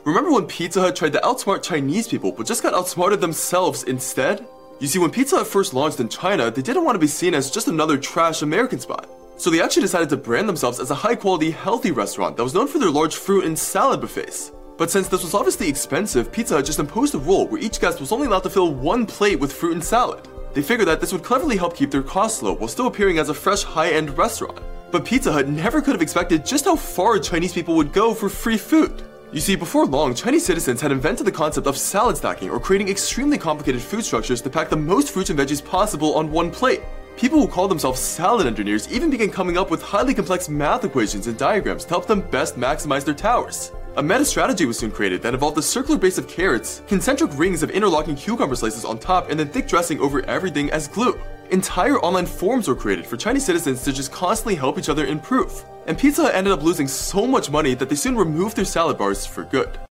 Remember when Pizza Hut tried to outsmart Chinese people but just got outsmarted themselves instead? You see, when Pizza Hut first launched in China, they didn't want to be seen as just another trash American spot. So they actually decided to brand themselves as a high-quality, healthy restaurant that was known for their large fruit and salad buffets. But since this was obviously expensive, Pizza Hut just imposed a rule where each guest was only allowed to fill one plate with fruit and salad. They figured that this would cleverly help keep their costs low while still appearing as a fresh, high-end restaurant. But Pizza Hut never could have expected just how far Chinese people would go for free food. You see, before long, Chinese citizens had invented the concept of salad stacking, or creating extremely complicated food structures to pack the most fruits and veggies possible on one plate. People who called themselves salad engineers even began coming up with highly complex math equations and diagrams to help them best maximize their towers. A meta strategy was soon created that involved a circular base of carrots, concentric rings of interlocking cucumber slices on top, and then thick dressing over everything as glue. Entire online forums were created for Chinese citizens to just constantly help each other improve. And Pizza Hut ended up losing so much money that they soon removed their salad bars for good.